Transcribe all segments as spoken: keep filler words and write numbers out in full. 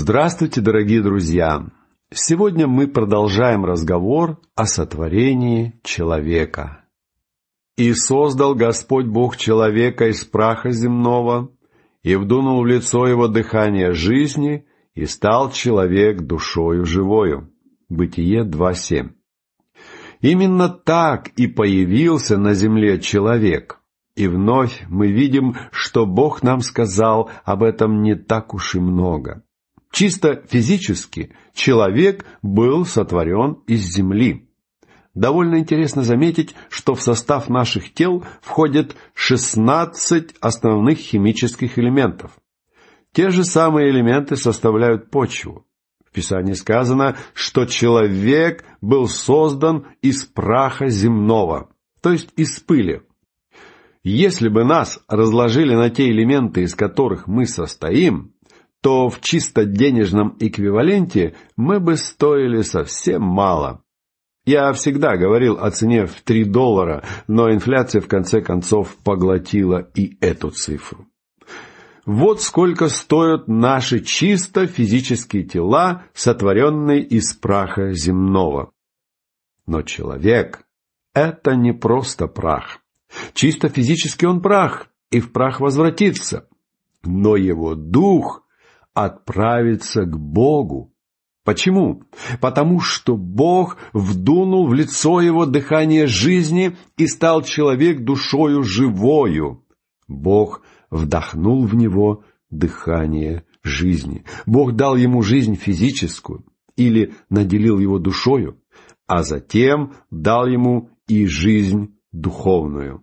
Здравствуйте, дорогие друзья! Сегодня мы продолжаем разговор о сотворении человека. «И создал Господь Бог человека из праха земного, и вдунул в лицо его дыхание жизни, и стал человек душою живою». Бытие два семь. Именно так и появился на земле человек. И вновь мы видим, что Бог нам сказал об этом не так уж и много. Чисто физически человек был сотворен из земли. Довольно интересно заметить, что в состав наших тел входят шестнадцать основных химических элементов. Те же самые элементы составляют почву. В Писании сказано, что человек был создан из праха земного, то есть из пыли. Если бы нас разложили на те элементы, из которых мы состоим, то в чисто денежном эквиваленте мы бы стоили совсем мало. Я всегда говорил о цене в три доллара, но инфляция в конце концов поглотила и эту цифру. Вот сколько стоят наши чисто физические тела, сотворенные из праха земного. Но человек — это не просто прах. Чисто физически он прах, и в прах возвратится. Но его дух отправиться к Богу. Почему? Потому что Бог вдунул в лицо его дыхание жизни, и стал человек душою живою. Бог вдохнул в него дыхание жизни. Бог дал ему жизнь физическую, или наделил его душою, а затем дал ему и жизнь духовную.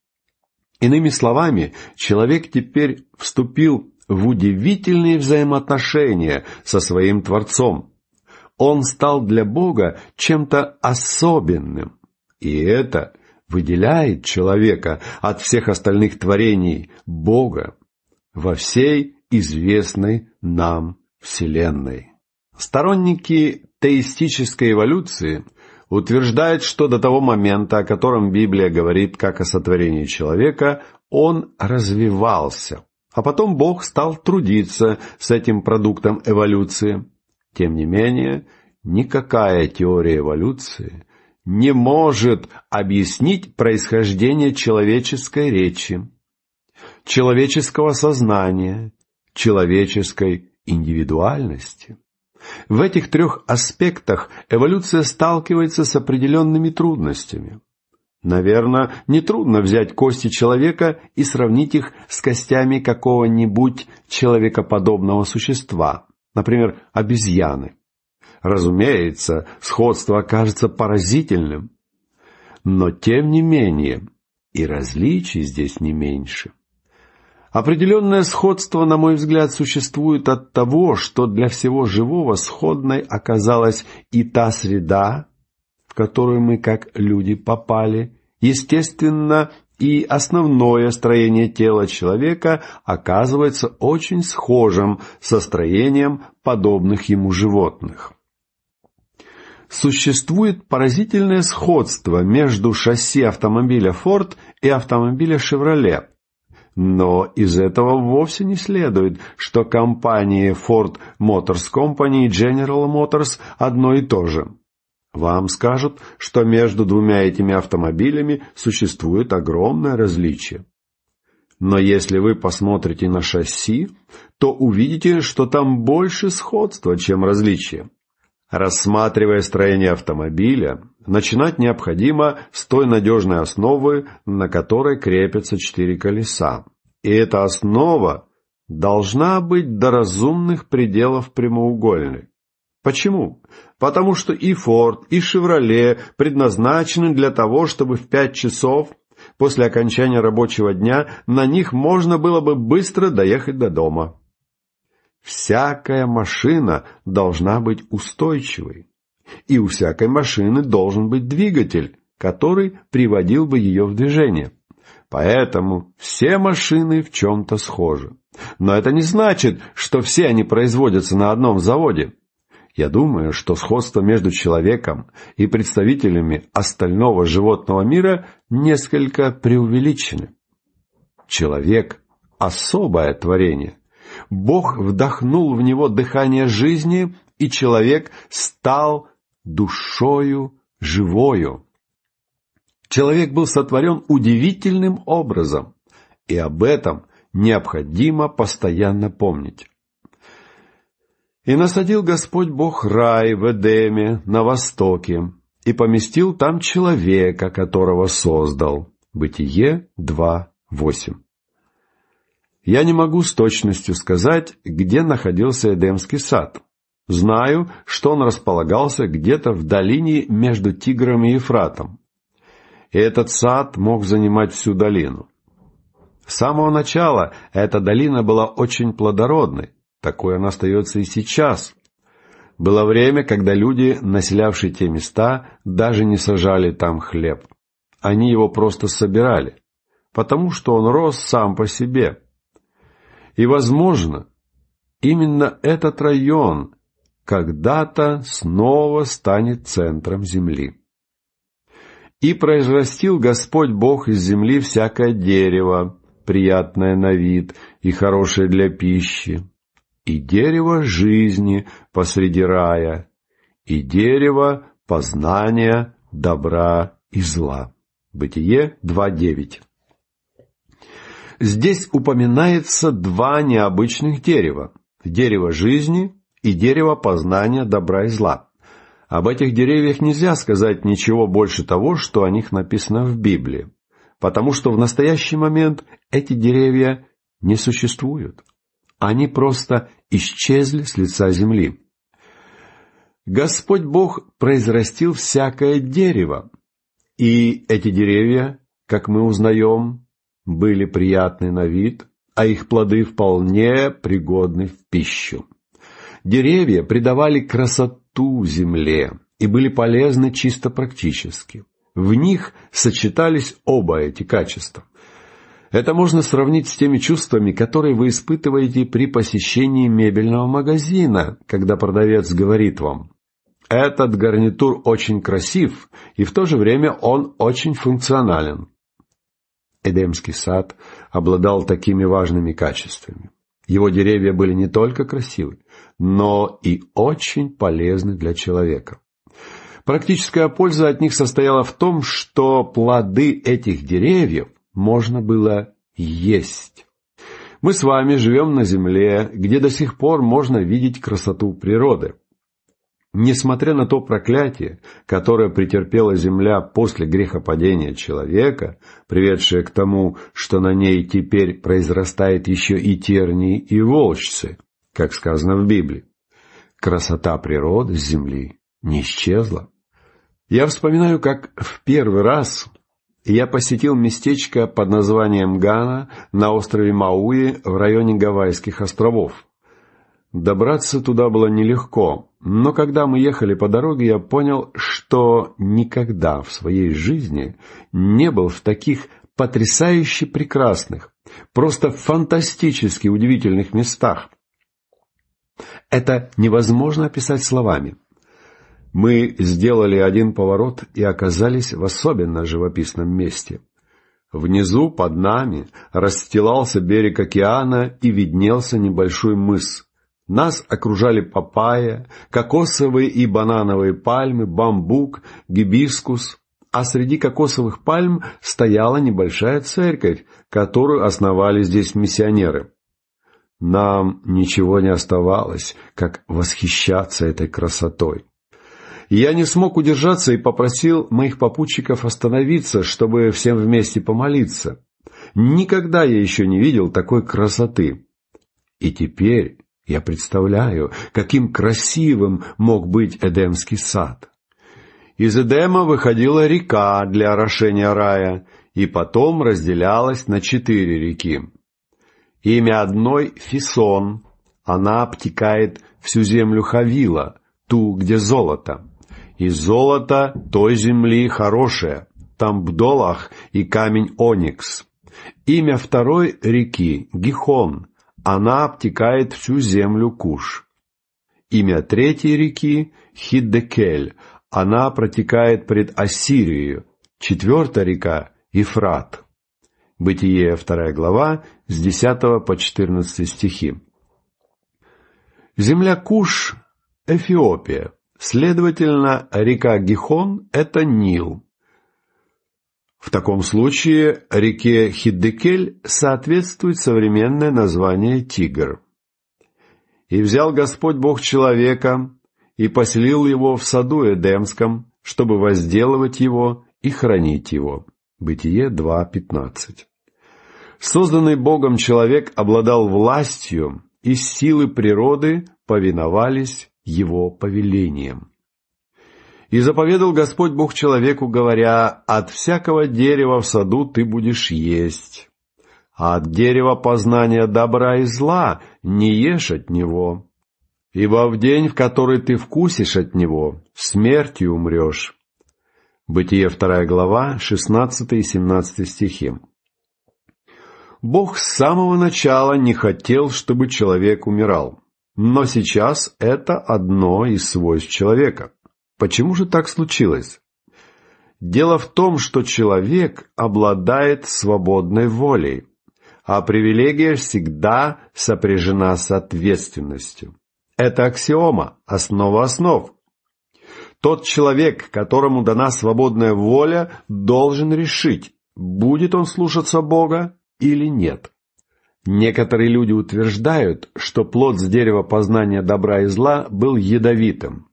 Иными словами, человек теперь вступил в удивительные взаимоотношения со своим Творцом. Он стал для Бога чем-то особенным, и это выделяет человека от всех остальных творений Бога во всей известной нам Вселенной. Сторонники теистической эволюции утверждают, что до того момента, о котором Библия говорит как о сотворении человека, он развивался. А потом Бог стал трудиться с этим продуктом эволюции. Тем не менее, никакая теория эволюции не может объяснить происхождение человеческой речи, человеческого сознания, человеческой индивидуальности. В этих трех аспектах эволюция сталкивается с определенными трудностями. Наверное, нетрудно взять кости человека и сравнить их с костями какого-нибудь человекоподобного существа, например, обезьяны. Разумеется, сходство окажется поразительным, но тем не менее и различий здесь не меньше. Определенное сходство, на мой взгляд, существует от того, что для всего живого сходной оказалась и та среда, в которую мы как люди попали. Естественно, и основное строение тела человека оказывается очень схожим со строением подобных ему животных. Существует поразительное сходство между шасси автомобиля Ford и автомобиля Chevrolet. Но из этого вовсе не следует, что компании Ford Motor Company и General Motors одно и то же. Вам скажут, что между двумя этими автомобилями существует огромное различие. Но если вы посмотрите на шасси, то увидите, что там больше сходства, чем различия. Рассматривая строение автомобиля, начинать необходимо с той надежной основы, на которой крепятся четыре колеса. И эта основа должна быть до разумных пределов прямоугольной. Почему? Потому что и Ford, и Chevrolet предназначены для того, чтобы в пять часов после окончания рабочего дня на них можно было бы быстро доехать до дома. Всякая машина должна быть устойчивой, и у всякой машины должен быть двигатель, который приводил бы ее в движение. Поэтому все машины в чем-то схожи. Но это не значит, что все они производятся на одном заводе. Я думаю, что сходство между человеком и представителями остального животного мира несколько преувеличены. Человек — особое творение. Бог вдохнул в него дыхание жизни, и человек стал душою живою. Человек был сотворен удивительным образом, и об этом необходимо постоянно помнить. «И насадил Господь Бог рай в Эдеме на востоке, и поместил там человека, которого создал». Бытие два, восемь. Я не могу с точностью сказать, где находился Эдемский сад. Знаю, что он располагался где-то в долине между Тигром и Ефратом. И этот сад мог занимать всю долину. С самого начала эта долина была очень плодородной. Такой она остается и сейчас. Было время, когда люди, населявшие те места, даже не сажали там хлеб. Они его просто собирали, потому что он рос сам по себе. И, возможно, именно этот район когда-то снова станет центром земли. «И произрастил Господь Бог из земли всякое дерево, приятное на вид и хорошее для пищи, и дерево жизни посреди рая, и дерево познания добра и зла». Бытие два, девять. Здесь упоминается два необычных дерева – дерево жизни и дерево познания добра и зла. Об этих деревьях нельзя сказать ничего больше того, что о них написано в Библии, потому что в настоящий момент эти деревья не существуют. Они просто исчезли с лица земли. Господь Бог произрастил всякое дерево, и эти деревья, как мы узнаем, были приятны на вид, а их плоды вполне пригодны в пищу. Деревья придавали красоту земле и были полезны чисто практически. В них сочетались оба эти качества. Это можно сравнить с теми чувствами, которые вы испытываете при посещении мебельного магазина, когда продавец говорит вам: «Этот гарнитур очень красив, и в то же время он очень функционален». Эдемский сад обладал такими важными качествами. Его деревья были не только красивы, но и очень полезны для человека. Практическая польза от них состояла в том, что плоды этих деревьев можно было есть. Мы с вами живем на земле, где до сих пор можно видеть красоту природы. Несмотря на то проклятие, которое претерпела земля после грехопадения человека, приведшее к тому, что на ней теперь произрастает еще и тернии и волчцы, как сказано в Библии, красота природы с земли не исчезла. Я вспоминаю, как в первый раз я посетил местечко под названием Гана на острове Мауи в районе Гавайских островов. Добраться туда было нелегко, но когда мы ехали по дороге, я понял, что никогда в своей жизни не был в таких потрясающе прекрасных, просто фантастически удивительных местах. Это невозможно описать словами. Мы сделали один поворот и оказались в особенно живописном месте. Внизу, под нами, расстилался берег океана и виднелся небольшой мыс. Нас окружали папайя, кокосовые и банановые пальмы, бамбук, гибискус, а среди кокосовых пальм стояла небольшая церковь, которую основали здесь миссионеры. Нам ничего не оставалось, как восхищаться этой красотой. Я не смог удержаться и попросил моих попутчиков остановиться, чтобы всем вместе помолиться. Никогда я еще не видел такой красоты. И теперь я представляю, каким красивым мог быть Эдемский сад. Из Эдема выходила река для орошения рая, и потом разделялась на четыре реки. Имя одной — Фисон, она обтекает всю землю Хавила, ту, где золото. И золото той земли хорошее, там бдолах и камень оникс. Имя второй реки — Гихон, она обтекает всю землю Куш. Имя третьей реки — Хиддекель, она протекает пред Ассирией. Четвертая река — Ефрат. Бытие, вторая глава, с десятого по четырнадцатый стихи. Земля Куш – Эфиопия. Следовательно, река Гихон – это Нил. В таком случае реке Хиддекель соответствует современное название Тигр. «И взял Господь Бог человека, и поселил его в саду Эдемском, чтобы возделывать его и хранить его». Бытие два пятнадцать. Созданный Богом человек обладал властью, и силы природы повиновались его повелениям. «И заповедал Господь Бог человеку, говоря: от всякого дерева в саду ты будешь есть, а от дерева познания добра и зла не ешь от него, ибо в день, в который ты вкусишь от него, смертью умрешь». Бытие вторая глава, шестнадцатый и семнадцатый стихи. Бог с самого начала не хотел, чтобы человек умирал, но сейчас это одно из свойств человека. Почему же так случилось? Дело в том, что человек обладает свободной волей, а привилегия всегда сопряжена с ответственностью. Это аксиома, основа основ. Тот человек, которому дана свободная воля, должен решить, будет он слушаться Бога или нет. Некоторые люди утверждают, что плод с дерева познания добра и зла был ядовитым.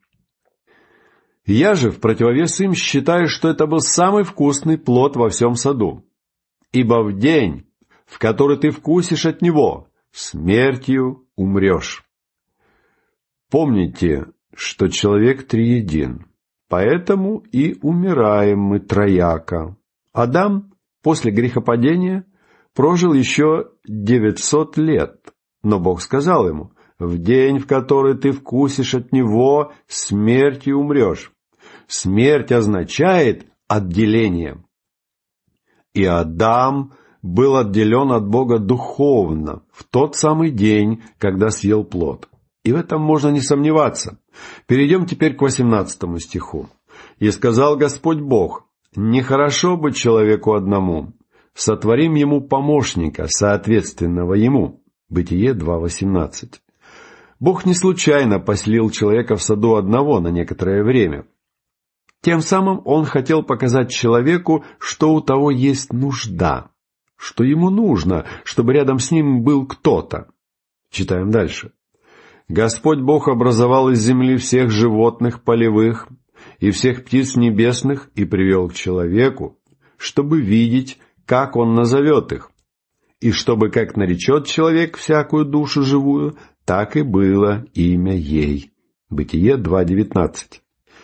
Я же, в противовес им, считаю, что это был самый вкусный плод во всем саду. Ибо в день, в который ты вкусишь от него, смертью умрешь. Помните, что человек триедин, поэтому и умираем мы трояко. Адам после грехопадения прожил еще девятьсот лет, но Бог сказал ему: в день, в который ты вкусишь от него, смертью умрешь. Смерть означает отделение. И Адам был отделен от Бога духовно в тот самый день, когда съел плод. И в этом можно не сомневаться. Перейдем теперь к восемнадцатому стиху. «И сказал Господь Бог: нехорошо быть человеку одному, сотворим ему помощника, соответственного ему». Бытие два восемнадцать. Бог не случайно поселил человека в саду одного на некоторое время. Тем самым Он хотел показать человеку, что у того есть нужда, что ему нужно, чтобы рядом с ним был кто-то. Читаем дальше. «Господь Бог образовал из земли всех животных полевых и всех птиц небесных и привел к человеку, чтобы видеть, как он назовет их, и чтобы, как наречет человек всякую душу живую, так и было имя ей». Бытие два девятнадцать.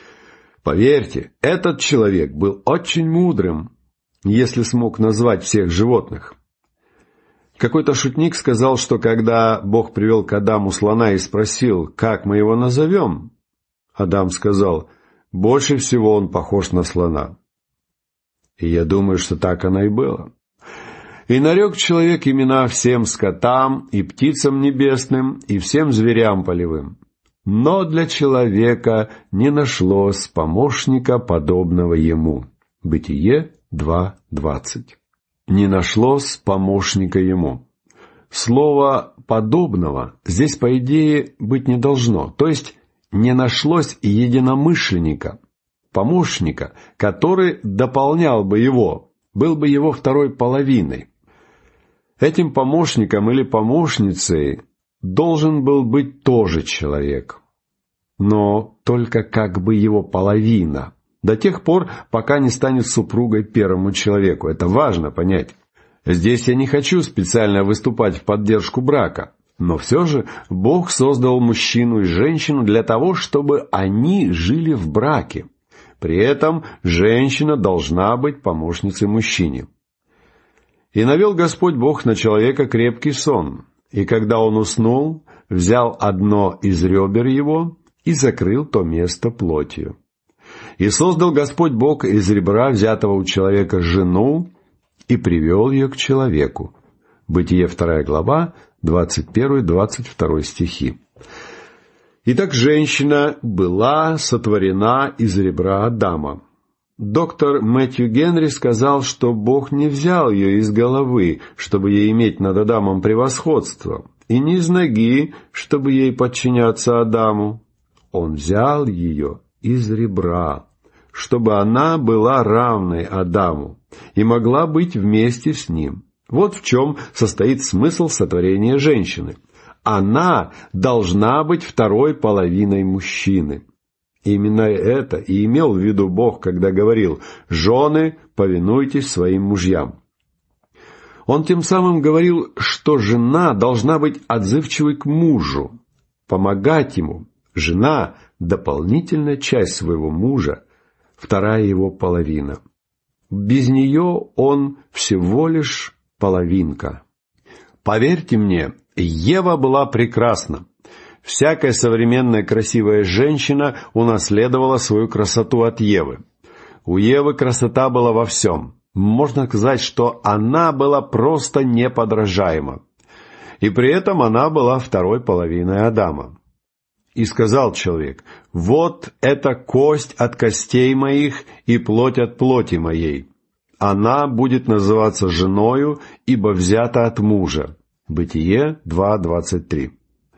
Поверьте, этот человек был очень мудрым, если смог назвать всех животных. Какой-то шутник сказал, что когда Бог привел к Адаму слона и спросил, как мы его назовем, Адам сказал: больше всего он похож на слона. И я думаю, что так оно и было. И нарек человек имена всем скотам и птицам небесным и всем зверям полевым. Но для человека не нашлось помощника, подобного ему. Бытие два двадцать. Не нашлось помощника ему. Слово «подобного» здесь, по идее, быть не должно. То есть, не нашлось единомышленника, помощника, который дополнял бы его, был бы его второй половиной. Этим помощником или помощницей должен был быть тоже человек, но только как бы его половина, до тех пор, пока не станет супругой первому человеку. Это важно понять. Здесь я не хочу специально выступать в поддержку брака, но все же Бог создал мужчину и женщину для того, чтобы они жили в браке. При этом женщина должна быть помощницей мужчине. «И навел Господь Бог на человека крепкий сон, и когда он уснул, взял одно из ребер его и закрыл то место плотью. И создал Господь Бог из ребра, взятого у человека, жену, и привел ее к человеку». Бытие вторая глава, двадцать первый двадцать второй стихи. Итак, женщина была сотворена из ребра Адама. Доктор Мэтью Генри сказал, что Бог не взял ее из головы, чтобы ей иметь над Адамом превосходство, и ни с ноги, чтобы ей подчиняться Адаму. Он взял ее из ребра, чтобы она была равной Адаму и могла быть вместе с ним. Вот в чем состоит смысл сотворения женщины. Она должна быть второй половиной мужчины. Именно это и имел в виду Бог, когда говорил: «Жены, повинуйтесь своим мужьям». Он тем самым говорил, что жена должна быть отзывчивой к мужу, помогать ему. Жена — дополнительная часть своего мужа, вторая его половина. Без нее он всего лишь половинка. Поверьте мне, Ева была прекрасна. Всякая современная красивая женщина унаследовала свою красоту от Евы. У Евы красота была во всем. Можно сказать, что она была просто неподражаема. И при этом она была второй половиной Адама. И сказал человек: «Вот это кость от костей моих и плоть от плоти моей. Она будет называться женою, ибо взята от мужа». Бытие два двадцать три.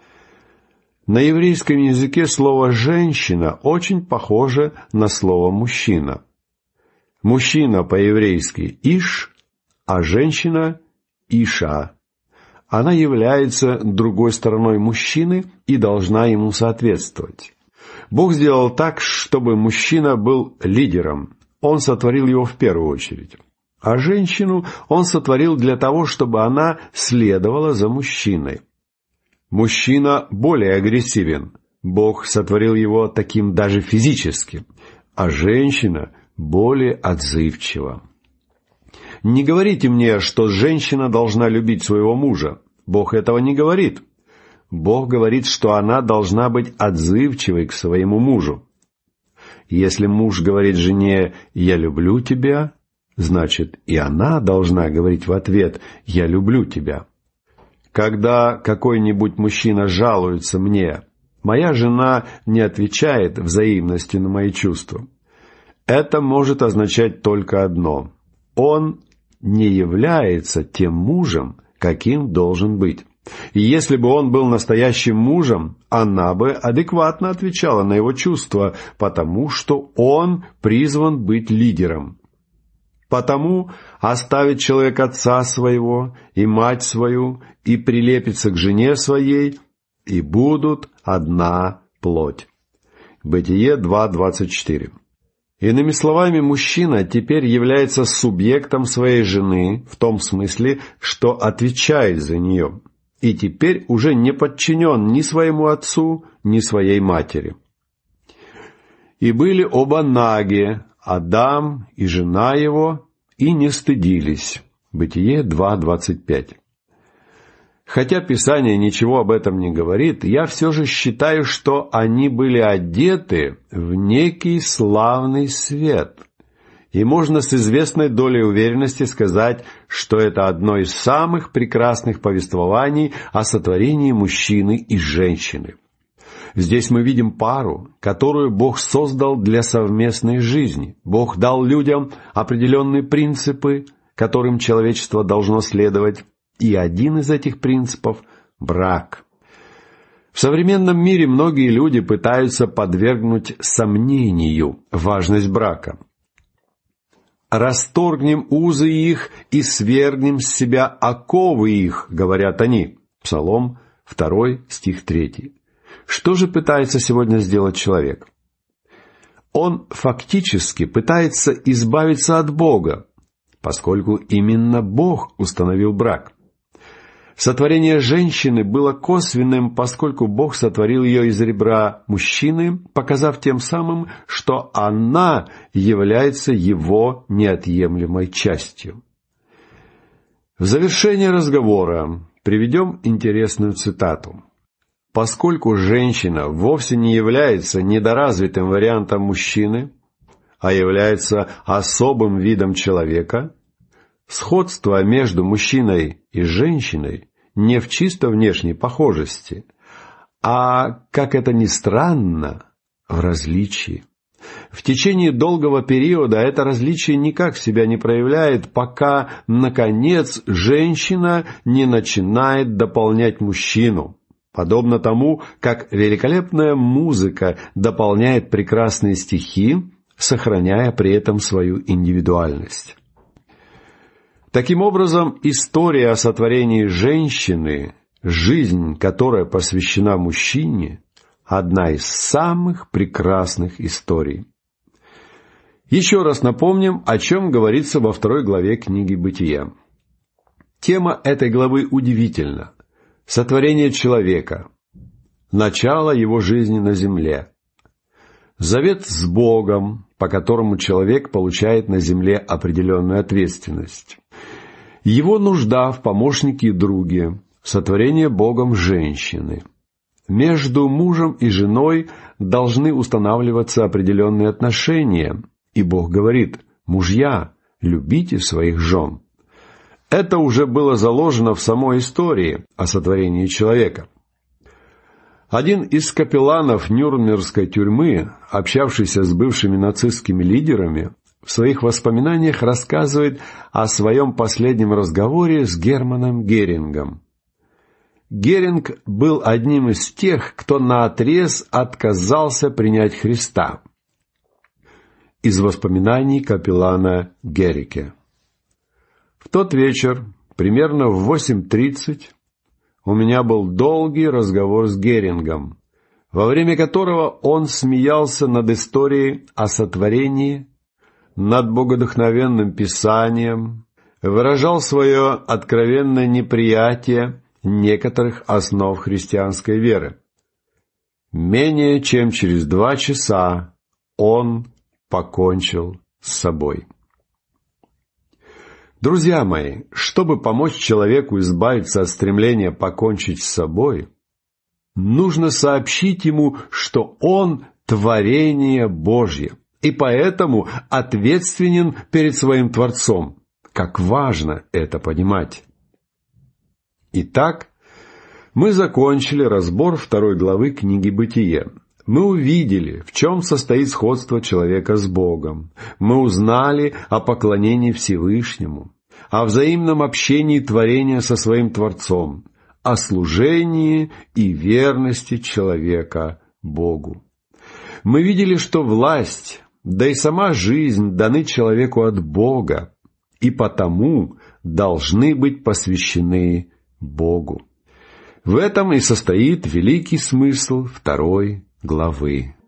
На еврейском языке слово «женщина» очень похоже на слово «мужчина». Мужчина по-еврейски «иш», а женщина «иша». Она является другой стороной мужчины и должна ему соответствовать. Бог сделал так, чтобы мужчина был лидером. Он сотворил его в первую очередь. А женщину он сотворил для того, чтобы она следовала за мужчиной. Мужчина более агрессивен. Бог сотворил его таким даже физически. А женщина более отзывчива. Не говорите мне, что женщина должна любить своего мужа. Бог этого не говорит. Бог говорит, что она должна быть отзывчивой к своему мужу. Если муж говорит жене «я люблю тебя», значит, и она должна говорить в ответ «я люблю тебя». Когда какой-нибудь мужчина жалуется мне: «Моя жена не отвечает взаимностью на мои чувства», это может означать только одно: он не является тем мужем, каким должен быть. И если бы он был настоящим мужем, она бы адекватно отвечала на его чувства, потому что он призван быть лидером. Потому оставит человек отца своего и мать свою, и прилепится к жене своей, и будут одна плоть. Бытие два двадцать четыре. Иными словами, мужчина теперь является субъектом своей жены в том смысле, что отвечает за нее, и теперь уже не подчинен ни своему отцу, ни своей матери. «И были оба наги, Адам и жена его, и не стыдились». Бытие два двадцать пять. Хотя Писание ничего об этом не говорит, я все же считаю, что они были одеты в некий славный свет. И можно с известной долей уверенности сказать, что это одно из самых прекрасных повествований о сотворении мужчины и женщины. Здесь мы видим пару, которую Бог создал для совместной жизни. Бог дал людям определенные принципы, которым человечество должно следовать. И один из этих принципов – брак. В современном мире многие люди пытаются подвергнуть сомнению важность брака. «Расторгнем узы их и свергнем с себя оковы их», говорят они. Псалом два, стих три. Что же пытается сегодня сделать человек? Он фактически пытается избавиться от Бога, поскольку именно Бог установил брак. Сотворение женщины было косвенным, поскольку Бог сотворил ее из ребра мужчины, показав тем самым, что она является его неотъемлемой частью. В завершение разговора приведем интересную цитату. «Поскольку женщина вовсе не является недоразвитым вариантом мужчины, а является особым видом человека, сходство между мужчиной и женщиной не в чисто внешней похожести, а, как это ни странно, в различии. В течение долгого периода это различие никак себя не проявляет, пока, наконец, женщина не начинает дополнять мужчину. Подобно тому, как великолепная музыка дополняет прекрасные стихи, сохраняя при этом свою индивидуальность. Таким образом, история о сотворении женщины, жизнь, которая посвящена мужчине, одна из самых прекрасных историй. Еще раз напомним, о чем говорится во второй главе книги «Бытия». Тема этой главы удивительна. Сотворение человека, начало его жизни на земле, завет с Богом, по которому человек получает на земле определенную ответственность, его нужда в помощнике и друге, сотворение Богом женщины. Между мужем и женой должны устанавливаться определенные отношения, и Бог говорит: «Мужья, любите своих жен». Это уже было заложено в самой истории о сотворении человека. Один из капелланов Нюрнбергской тюрьмы, общавшийся с бывшими нацистскими лидерами, в своих воспоминаниях рассказывает о своем последнем разговоре с Германом Герингом. Геринг был одним из тех, кто наотрез отказался принять Христа. Из воспоминаний капеллана Герике. В тот вечер, примерно в восемь тридцать, у меня был долгий разговор с Герингом, во время которого он смеялся над историей о сотворении, над богодухновенным Писанием, выражал свое откровенное неприятие некоторых основ христианской веры. Менее чем через два часа он покончил с собой. Друзья мои, чтобы помочь человеку избавиться от стремления покончить с собой, нужно сообщить ему, что он творение Божье, и поэтому ответственен перед своим Творцом. Как важно это понимать! Итак, мы закончили разбор второй главы книги «Бытие». Мы увидели, в чем состоит сходство человека с Богом. Мы узнали о поклонении Всевышнему, о взаимном общении творения со своим Творцом, о служении и верности человека Богу. Мы видели, что власть, да и сама жизнь даны человеку от Бога, и потому должны быть посвящены Богу. В этом и состоит великий смысл второй главы.